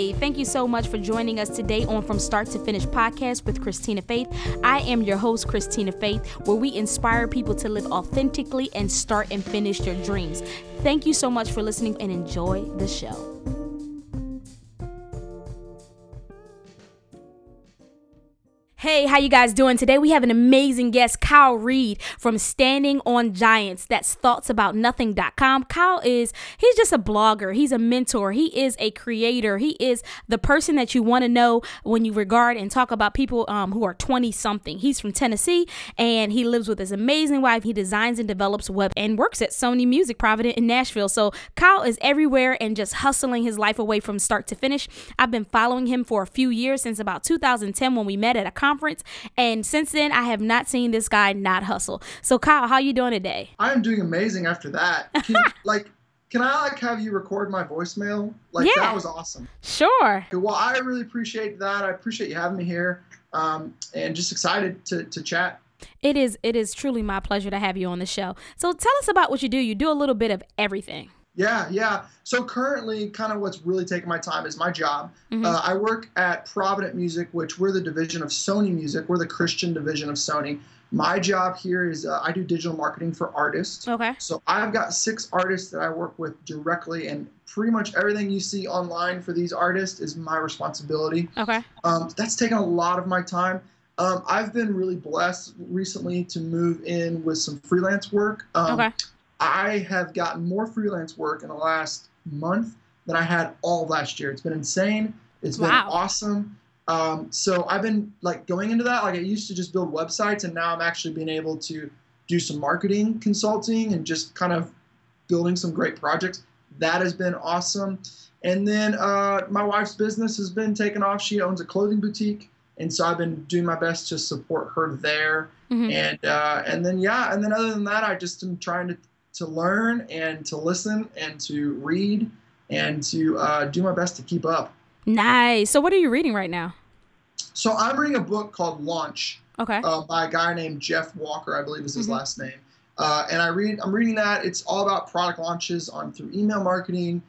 Hey, thank you so much for joining us today on From Start to Finish podcast with Christina Faith. I am your host, Christina Faith, where we inspire people to live authentically and start and finish their dreams. Thank you so much for listening and enjoy the show. Hey, how you guys doing? Today we have an amazing guest, Kyle Reed from Standing on Giants. That's thoughtsaboutnothing.com. He's just a blogger. He's a mentor. He is a creator. He is the person that you want to know when you regard and talk about people who are 20 something. He's from Tennessee and he lives with his amazing wife. He designs and develops web and works at Sony Music Providence in Nashville. So Kyle is everywhere and just hustling his life away from start to finish. I've been following him for a few years, since about 2010 when we met at a conference. And since then, I have not seen this guy not hustle. So Kyle, how you doing today? I am doing amazing after that. Can I have you record my voicemail? Yeah. That was awesome. Sure. Well, I really appreciate that. I appreciate you having me here. And just excited to chat. It is truly my pleasure to have you on the show. So tell us about what you do. You do a little bit of everything. Yeah. So currently, kind of what's really taking my time is my job. Mm-hmm. I work at Provident Music, which we're the division of Sony Music. We're the Christian division of Sony. My job here is I do digital marketing for artists. Okay. So I've got 6 artists that I work with directly, and pretty much everything you see online for these artists is my responsibility. Okay. That's taken a lot of my time. I've been really blessed recently to move in with some freelance work. Okay. I have gotten more freelance work in the last month than I had all last year. It's been insane. It's been awesome. So I've been going into that. I used to just build websites, and now I'm actually being able to do some marketing consulting and just kind of building some great projects. That has been awesome. And then my wife's business has been taken off. She owns a clothing boutique, and so I've been doing my best to support her there. Mm-hmm. And then other than that, I just am trying to learn and to listen and to read and to do my best to keep up. Nice. So what are you reading right now? So I'm reading a book called Launch. Okay. By a guy named Jeff Walker, I believe is his last name. And I'm reading that. It's all about product launches through email marketing.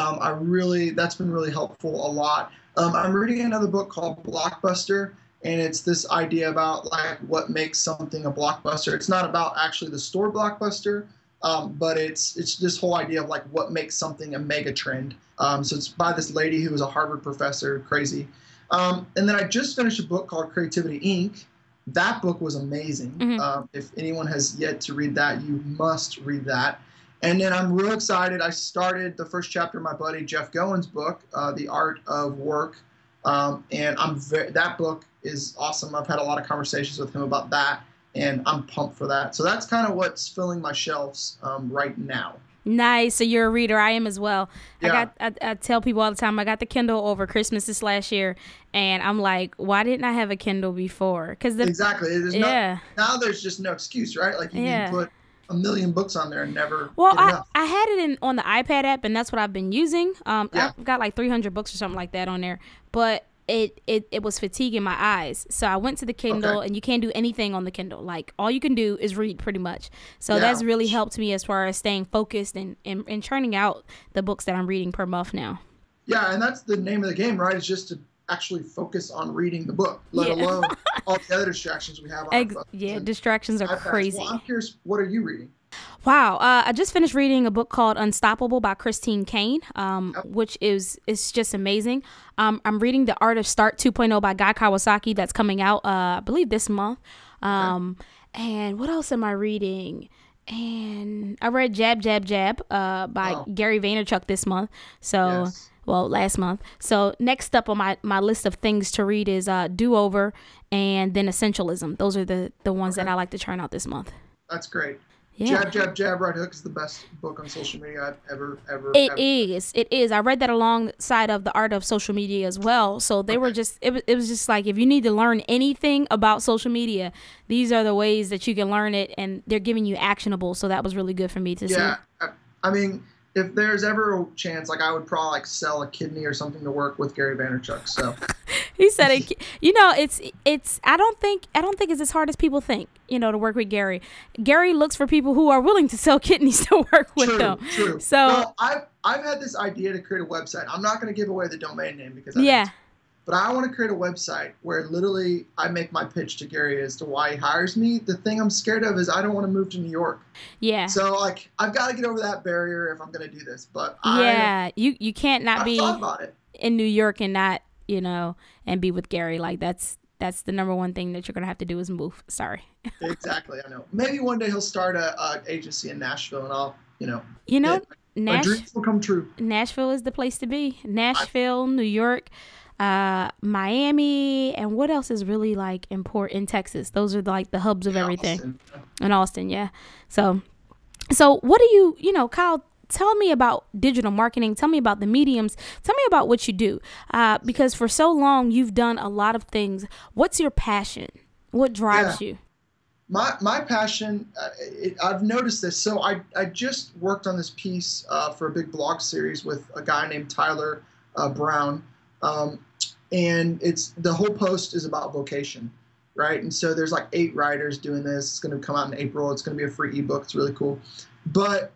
That's been really helpful a lot. I'm reading another book called Blockbuster, and it's this idea about what makes something a blockbuster. It's not about actually the store Blockbuster, but it's this whole idea of what makes something a mega trend. So it's by this lady who was a Harvard professor, crazy. And then I just finished a book called Creativity Inc. That book was amazing. Mm-hmm. If anyone has yet to read that, you must read that. And then I'm real excited. I started the first chapter of my buddy Jeff Gowen's book, The Art of Work. And that book is awesome. I've had a lot of conversations with him about that, and I'm pumped for that. So that's kind of what's filling my shelves right now. Nice. So you're a reader. I am as well. Yeah. I tell people all the time, I got the Kindle over Christmas this last year, and I'm like, why didn't I have a Kindle before? Exactly. Now there's just no excuse, right? You can put a million books on there and never get enough. I had it on the iPad app, and that's what I've been using. I've got 300 books or something like that on there, but it was fatiguing my eyes. So I went to the Kindle, and you can't do anything on the Kindle. All you can do is read pretty much. So that's really helped me as far as staying focused and churning out the books that I'm reading per month now. Yeah, and that's the name of the game, right? It's just to actually focus on reading the book, let alone all the other distractions we have on our phones. Yeah, distractions are crazy. Well, I'm curious, what are you reading? Wow. I just finished reading a book called Unstoppable by Christine Caine, which is just amazing. I'm reading The Art of Start 2.0 by Guy Kawasaki. That's coming out, I believe, this month. And what else am I reading? And I read Jab, Jab, Jab by Gary Vaynerchuk this month. So, last month. So next up on my list of things to read is Do-Over and then Essentialism. Those are the ones that I like to churn out this month. That's great. Yeah. Jab, Jab, Jab, Right Hook is the best book on social media I've ever. It is. I read that alongside of The Art of Social Media as well. So they were just, it was just if you need to learn anything about social media, these are the ways that you can learn it, and they're giving you actionable. So that was really good for me to see. Yeah. I mean, if there's ever a chance, I would probably sell a kidney or something to work with Gary Vaynerchuk. So He said it. You know, it's. I don't think it's as hard as people think. You know, to work with Gary. Gary looks for people who are willing to sell kidneys to work with them. True. So well, I've had this idea to create a website. I'm not going to give away the domain name because but I want to create a website where literally I make my pitch to Gary as to why he hires me. The thing I'm scared of is I don't want to move to New York. Yeah. So like I've got to get over that barrier if I'm going to do this. But you can't not be thought about it. In New York and not, you know, and be with Gary. Like that's the number one thing that you're going to have to do is move. Sorry. Exactly. I know. Maybe one day he'll start a agency in Nashville and I'll, my dreams will come true. Nashville is the place to be. Nashville, New York, Miami, and what else is really like important in Texas? Those are like the hubs of everything. Austin. And Austin, yeah. So what do Kyle, tell me about digital marketing. Tell me about the mediums. Tell me about what you do. Because for so long you've done a lot of things. What's your passion? What drives you? My passion, I've noticed this. So I just worked on this piece for a big blog series with a guy named Tyler Brown. And the whole post is about vocation, right? And so there's like 8 writers doing this. It's going to come out in April. It's going to be a free ebook. It's really cool. But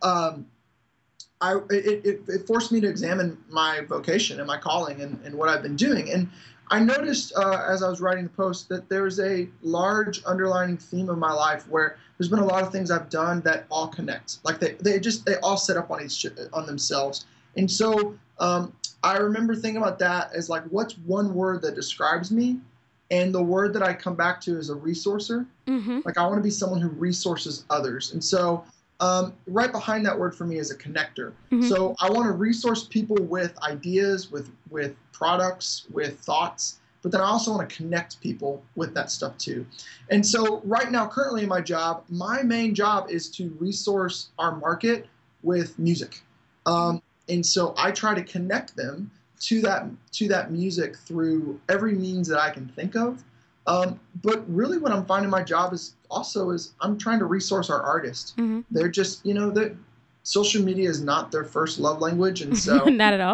it forced me to examine my vocation and my calling and what I've been doing. And I noticed as I was writing the post that there's a large underlining theme of my life where there's been a lot of things I've done that all connect. Like they all set up on themselves. And so I remember thinking about that as like, what's one word that describes me? And the word that I come back to is a resourcer. Mm-hmm. Like I want to be someone who resources others. And so right behind that word for me is a connector. Mm-hmm. So I want to resource people with ideas, with products, with thoughts, but then I also want to connect people with that stuff too. And so right now, currently in my job, my main job is to resource our market with music. And so I try to connect them to that music through every means that I can think of. But really what I'm finding my job is I'm trying to resource our artists. Mm-hmm. They're just, social media is not their first love language. And so not at all.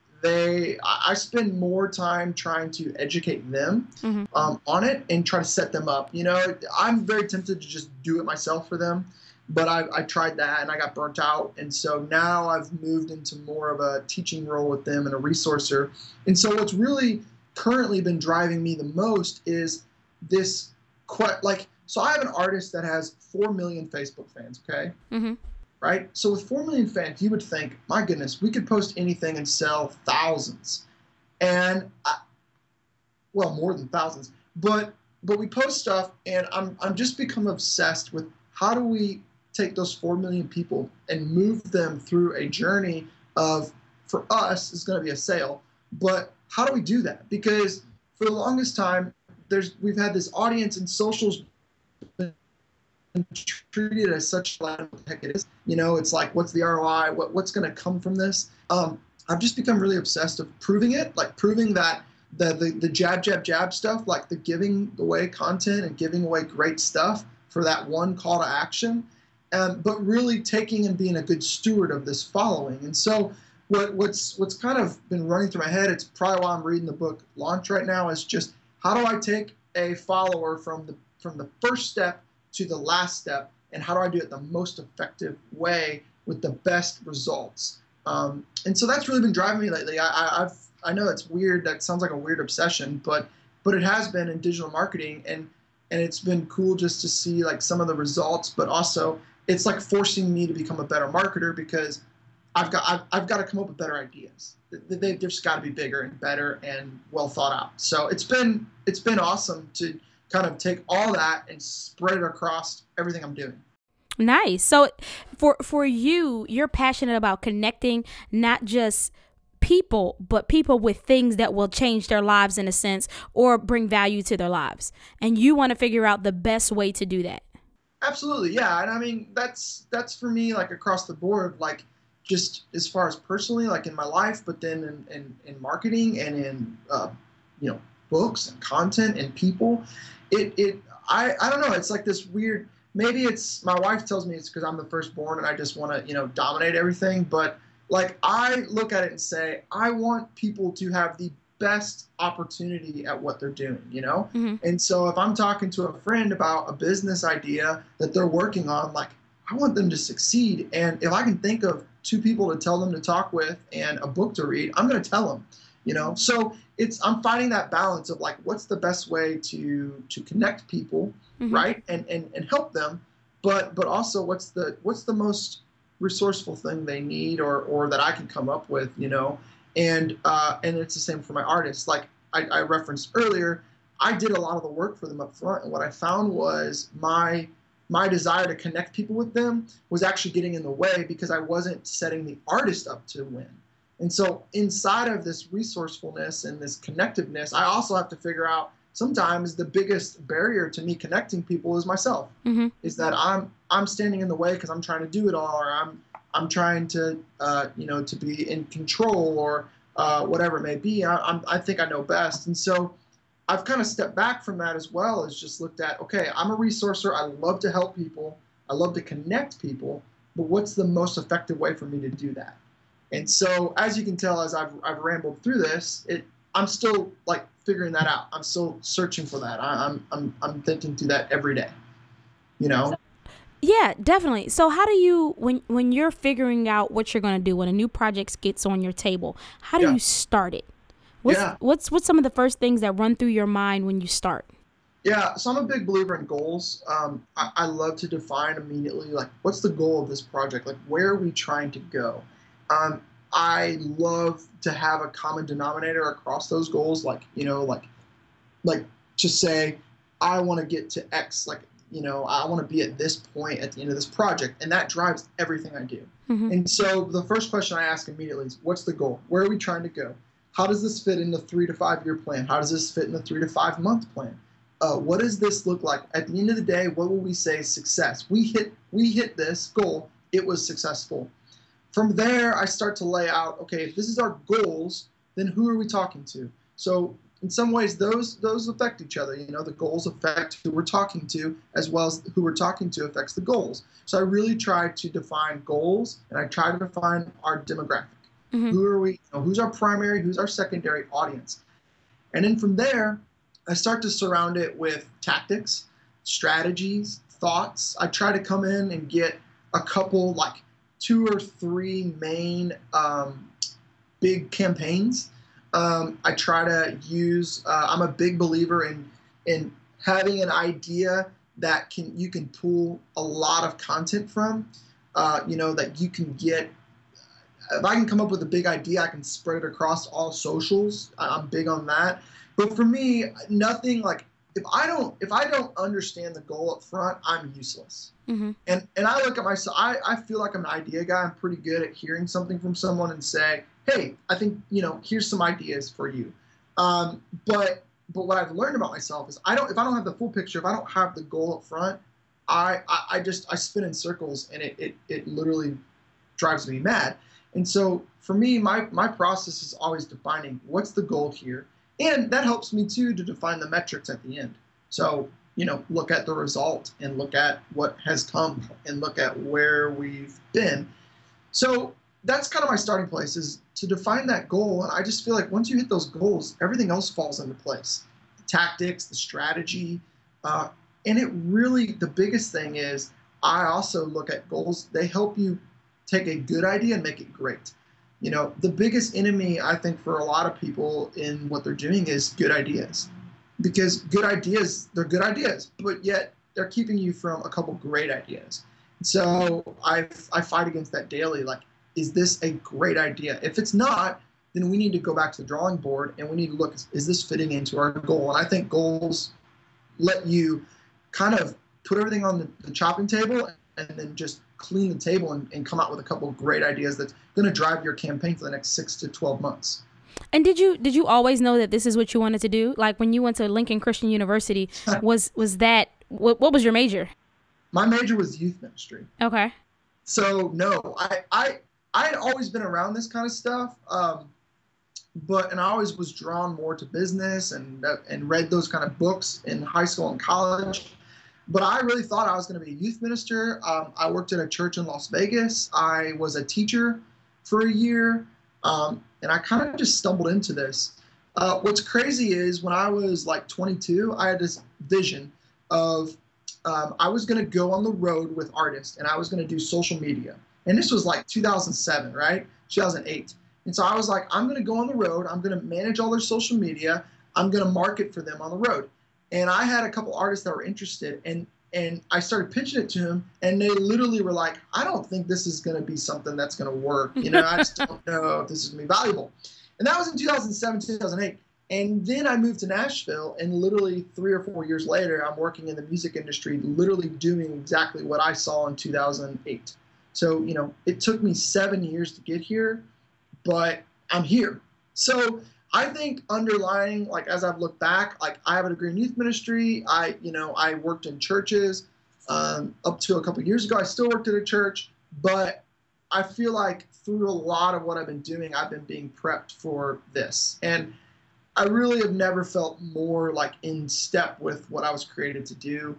I spend more time trying to educate them on it and try to set them up. I'm very tempted to just do it myself for them. But I tried that and I got burnt out. And so now I've moved into more of a teaching role with them and a resourcer. And so what's really currently been driving me the most is this, so I have an artist that has 4 million Facebook fans, okay? Mm-hmm. Right? So with 4 million fans, you would think, my goodness, we could post anything and sell thousands. And, more than thousands. But we post stuff and I'm just become obsessed with how do we take those 4 million people and move them through a journey of, for us, it's going to be a sale, but how do we do that? Because for the longest time, we've had this audience and socials been treated as such like what the heck it is. It's like, what's the ROI? What's going to come from this? I've just become really obsessed of proving it, like proving that the jab stuff, like the giving away content and giving away great stuff for that one call to action. But really taking and being a good steward of this following. And so what's kind of been running through my head, it's probably why I'm reading the book Launch right now, is just how do I take a follower from the first step to the last step, and how do I do it the most effective way with the best results? And so that's really been driving me lately. I know that's weird. That sounds like a weird obsession, but it has been in digital marketing, and it's been cool just to see like some of the results, but also it's like forcing me to become a better marketer because I've got to come up with better ideas. They've just got to be bigger and better and well thought out. So it's been awesome to kind of take all that and spread it across everything I'm doing. Nice. So for you're passionate about connecting not just people, but people with things that will change their lives in a sense or bring value to their lives. And you want to figure out the best way to do that. Absolutely. Yeah. And I mean, that's for me, like across the board, like just as far as personally, like in my life, but then in marketing and in, books and content and people, I don't know. It's like this weird, maybe it's, my wife tells me it's because I'm the firstborn and I just want to, dominate everything. But like, I look at it and say, I want people to have the best opportunity at what they're doing, you know? Hmm. And so if I'm talking to a friend about a business idea that they're working on, like I want them to succeed. And if I can think of two people to tell them to talk with and a book to read, I'm going to tell them, you know? So I'm finding that balance of like, what's the best way to connect people, Hmm. right? And help them. But also what's the most resourceful thing they need or that I can come up with, you know? And it's the same for my artists. Like I referenced earlier, I did a lot of the work for them up front, and what I found was my desire to connect people with them was actually getting in the way because I wasn't setting the artist up to win. And so inside of this resourcefulness and this connectiveness, I also have to figure out sometimes the biggest barrier to me connecting people is myself. Hmm. Is that I'm standing in the way because I'm trying to do it all, or I'm trying to to be in control, or whatever it may be. I think I know best, and so I've kind of stepped back from that as well as just looked at, okay, I'm a resourcer. I love to help people. I love to connect people, but what's the most effective way for me to do that? And so, as you can tell, as I've rambled through this, I'm still like figuring that out. I'm still searching for that. I'm thinking through that every day. You know? Yeah, definitely. So how do you, when you're figuring out what you're going to do, when a new project gets on your table, how do Yeah. you start it? Yeah. What's some of the first things that run through your mind when you start? Yeah, so I'm a big believer in goals. I love to define immediately, like, what's the goal of this project? Like, where are we trying to go? Um, I love to have a common denominator across those goals, like to say, I want to get to X, like, I want to be at this point at the end of this project, and that drives everything I do. Hmm. And so the first question I ask immediately is, what's the goal? Where are we trying to go? How does this fit in the 3 to 5 year plan? How does this fit in the 3 to 5 month plan? What does this look like? At the end of the day, what will we say is success? We hit this goal. It was successful. From there, I start to lay out, okay, if this is our goals, then who are we talking to? So in some ways, those affect each other. The goals affect who we're talking to, as well as who we're talking to affects the goals. So I really try to define goals, and I try to define our demographic. Hmm. Who are we? Who's our primary? Who's our secondary audience? And then from there, I start to surround it with tactics, strategies, thoughts. I try to come in and get a couple, like 2 or 3 main big campaigns. I try to use. I'm a big believer in having an idea that you can pull a lot of content from. That you can get. If I can come up with a big idea, I can spread it across all socials. I'm big on that. But for me, nothing like if I don't understand the goal up front, I'm useless. Hmm. And I look at myself. I feel like I'm an idea guy. I'm pretty good at hearing something from someone and say, hey, I think here's some ideas for you. But what I've learned about myself is if I don't have the full picture, if I don't have the goal up front, I spin in circles, and it literally drives me mad. And so for me, my process is always defining what's the goal here. And that helps me too to define the metrics at the end. So, look at the result and look at what has come and look at where we've been. So that's kind of my starting place, is to define that goal. And I just feel like once you hit those goals, everything else falls into place. The tactics, the strategy. And it really, the biggest thing is I also look at goals. They help you take a good idea and make it great. The biggest enemy, I think, for a lot of people in what they're doing is good ideas. Because good ideas, they're good ideas, but yet they're keeping you from a couple great ideas. So I fight against that daily. Like, is this a great idea? If it's not, then we need to go back to the drawing board and we need to look, is this fitting into our goal? And I think goals let you kind of put everything on the chopping table and then just clean the table and come out with a couple of great ideas that's going to drive your campaign for the next 6 to 12 months. And did you always know that this is what you wanted to do? Like when you went to Lincoln Christian University, was that what was your major? My major was youth ministry. Okay. So no, I had always been around this kind of stuff, and I always was drawn more to business and read those kind of books in high school and college. But I really thought I was going to be a youth minister. I worked at a church in Las Vegas. I was a teacher for a year, and I kind of just stumbled into this. What's crazy is when I was like 22, I had this vision of I was going to go on the road with artists and I was going to do social media. And this was like 2007, right? 2008. And so I was like, I'm going to go on the road. I'm going to manage all their social media. I'm going to market for them on the road. And I had a couple artists that were interested, and I started pitching it to them, and they literally were like, I don't think this is going to be something that's going to work. I just don't know if this is going to be valuable. And that was in 2007, 2008. And then I moved to Nashville, and literally 3 or 4 years later, I'm working in the music industry, literally doing exactly what I saw in 2008. So, it took me 7 years to get here, but I'm here. So I think underlying, like, as I've looked back, like, I have a degree in youth ministry. I worked in churches up to a couple of years ago. I still worked at a church, but I feel like through a lot of what I've been doing, I've been being prepped for this. And I really have never felt more like in step with what I was created to do.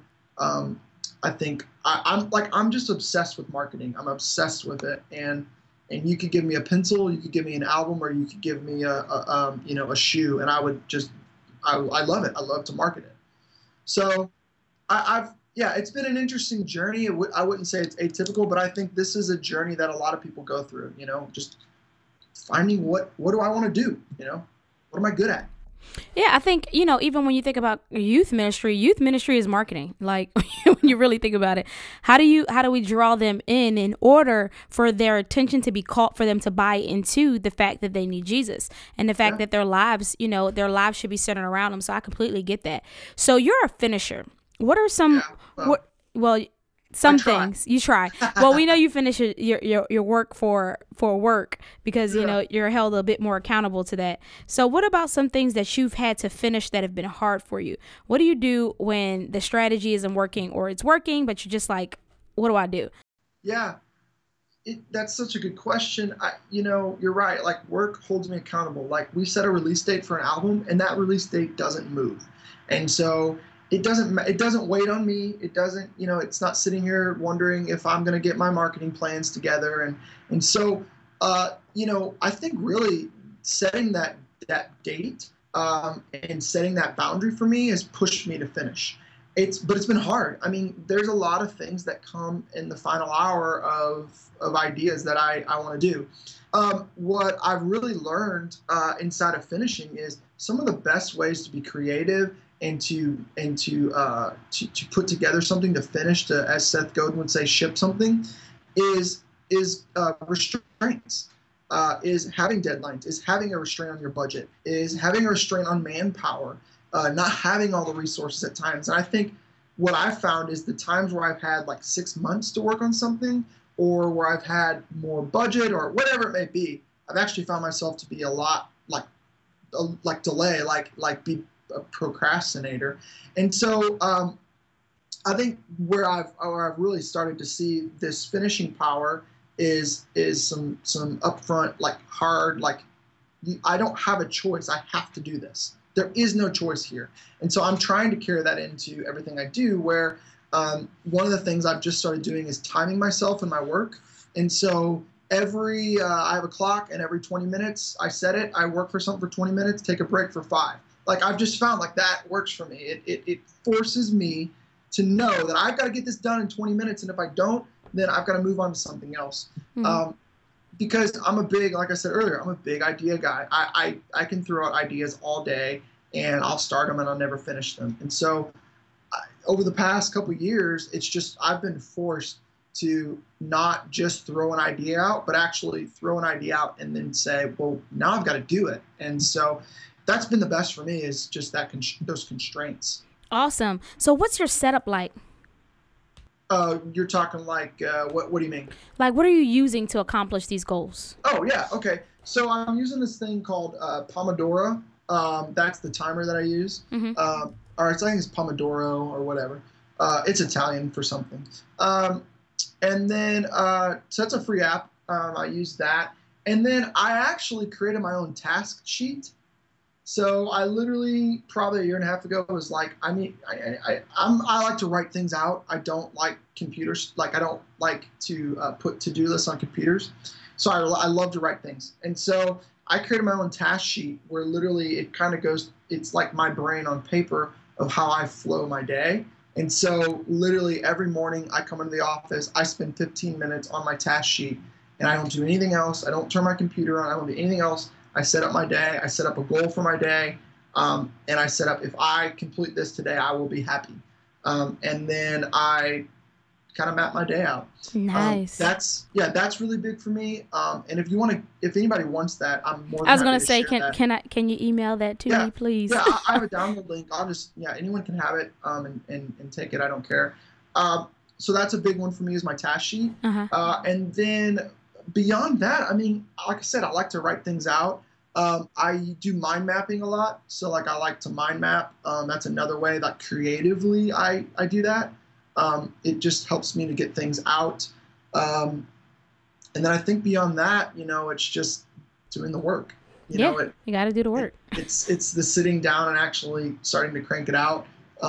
I think I'm just obsessed with marketing. I'm obsessed with it. And you could give me a pencil, you could give me an album, or you could give me a shoe, and I would just, I love it. I love to market it. So it's been an interesting journey. I wouldn't say it's atypical, but I think this is a journey that a lot of people go through, just finding what do I want to do? What am I good at? Yeah, I think, even when you think about youth ministry is marketing. Like, when you really think about it, how do we draw them in order for their attention to be caught, for them to buy into the fact that they need Jesus and the fact that their lives should be centered around them. So I completely get that. So you're a finisher. What are some, some things you try? Well, we know you finish your work for work because, you're held a bit more accountable to that. So what about some things that you've had to finish that have been hard for you? What do you do when the strategy isn't working, or it's working, but you're just like, what do I do? Yeah, that's such a good question. You're right. Like, work holds me accountable. Like, we set a release date for an album, and that release date doesn't move. And so it doesn't wait on me. It doesn't, it's not sitting here wondering if I'm going to get my marketing plans together. And so, I think really setting that date and setting that boundary for me has pushed me to finish. But it's been hard. I mean, there's a lot of things that come in the final hour of ideas that I want to do. What I've really learned inside of finishing is some of the best ways to be creative and to put together something to finish, to, as Seth Godin would say, ship something, is restraints, is having deadlines, is having a restraint on your budget, is having a restraint on manpower, not having all the resources at times. And I think what I've found is the times where I've had like 6 months to work on something, or where I've had more budget or whatever it may be, I've actually found myself to be a lot like delay, like be a procrastinator. And so I think where I've really started to see this finishing power is some upfront, like, hard, like, I don't have a choice. I have to do this. There is no choice here. And so I'm trying to carry that into everything I do, where one of the things I've just started doing is timing myself in my work. And so I have a clock, and every 20 minutes I set it. I work for something for 20 minutes, take a break for 5. Like, I've just found like that works for me. It forces me to know that I've got to get this done in 20 minutes. And if I don't, then I've got to move on to something else. Mm-hmm. Because like I said earlier, I'm a big idea guy. I can throw out ideas all day, and I'll start them and I'll never finish them. And so over the past couple of years, it's just, I've been forced to not just throw an idea out, but actually throw an idea out and then say, well, now I've got to do it. And so that's been the best for me, is just those constraints. Awesome. So what's your setup like? You're talking like, what do you mean? Like, what are you using to accomplish these goals? Oh, yeah. Okay. So I'm using this thing called Pomodoro. That's the timer that I use. Mm-hmm. Or I think it's Pomodoro or whatever. It's Italian for something. And then, so that's a free app. I use that. And then I actually created my own task sheet. So I literally, probably a year and a half ago, was like, I like to write things out. I don't like computers. Like, I don't like to put to-do lists on computers. So I love to write things. And so I created my own task sheet where literally it kind of goes, it's like my brain on paper of how I flow my day. And so literally every morning I come into the office, I spend 15 minutes on my task sheet and I don't do anything else. I don't turn my computer on. I don't do anything else. I set up my day. I set up a goal for my day. And I set up, if I complete this today, I will be happy. And then I kind of map my day out. Nice. That's really big for me. And if anybody wants that, I'm more than I was happy gonna to say, share can you email that to me, please? Yeah, I have a download link. Anyone can have it and take it. I don't care. So that's a big one for me is my task sheet. And then beyond that, I mean, like I said, I like to write things out. I do mind mapping a lot. So like I like to mind map. That's another way that creatively I do that. It just helps me to get things out. And then I think beyond that, it's just doing the work. You got to do the work. It's the sitting down and actually starting to crank it out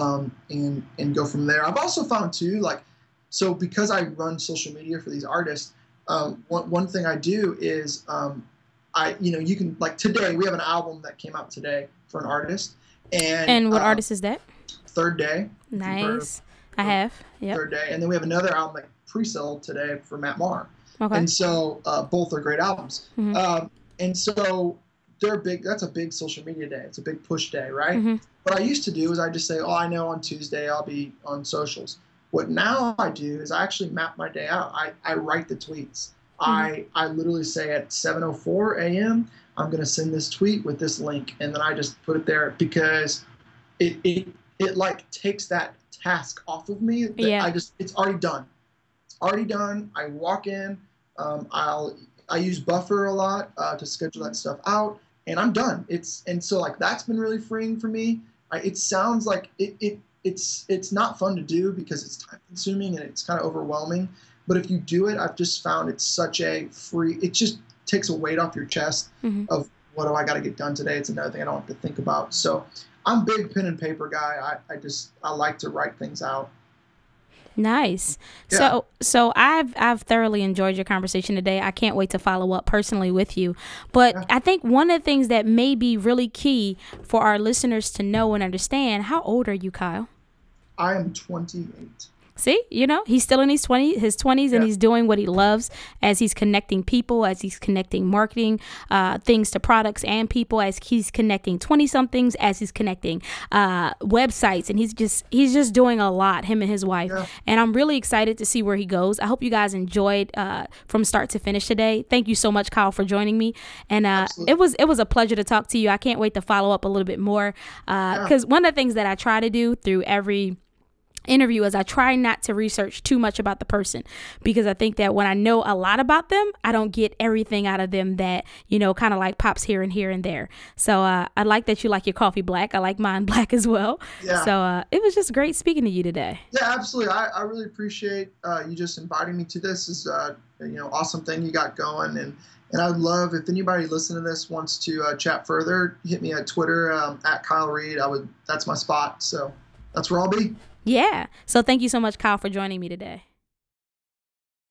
and go from there. I've also found too, so because I run social media for these artists, one thing I do is you can, like today, we have an album that came out today for an artist. And what artist is that? Third Day. Nice. I have. Yeah. Third Day. And then we have another album that pre-sold today for Matt Maher. Okay. And so both are great albums. Mm-hmm. And so that's a big social media day. It's a big push day, right? Mm-hmm. What I used to do is I just say, I know on Tuesday I'll be on socials. What now I do is I actually map my day out. I write the tweets. Mm-hmm. I literally say at 7:04 a.m. I'm going to send this tweet with this link, and then I just put it there because it like takes that task off of me. It's already done. It's already done. I walk in. I use Buffer a lot to schedule that stuff out, and I'm done. So that's been really freeing for me. It sounds like it's not fun to do because it's time consuming and it's kind of overwhelming. But if you do it, I've just found it's such a it just takes a weight off your chest of what do I got to get done today. It's another thing I don't have to think about. So I'm a big pen and paper guy. I like to write things out. Nice. Yeah. So I've thoroughly enjoyed your conversation today. I can't wait to follow up personally with you. But I think one of the things that may be really key for our listeners to know and understand, how old are you, Kyle? I am 28. See, he's still in his 20s and he's doing what he loves as he's connecting people, as he's connecting marketing things to products and people, as he's connecting 20-somethings, as he's connecting websites. And he's just doing a lot, him and his wife. Yeah. And I'm really excited to see where he goes. I hope you guys enjoyed from start to finish today. Thank you so much, Kyle, for joining me. And it was a pleasure to talk to you. I can't wait to follow up a little bit more because one of the things that I try to do through every interview is I try not to research too much about the person, because I think that when I know a lot about them, I don't get everything out of them that, kind of like pops here and there. So I like that you like your coffee black. I like mine black as well. Yeah. So it was just great speaking to you today. Yeah, absolutely. I really appreciate you just inviting me to this. Is awesome thing you got going. And I'd love if anybody listening to this wants to chat further, hit me at Twitter at Kyle Reed. That's my spot. So that's where I'll be. Yeah. So thank you so much, Kyle, for joining me today.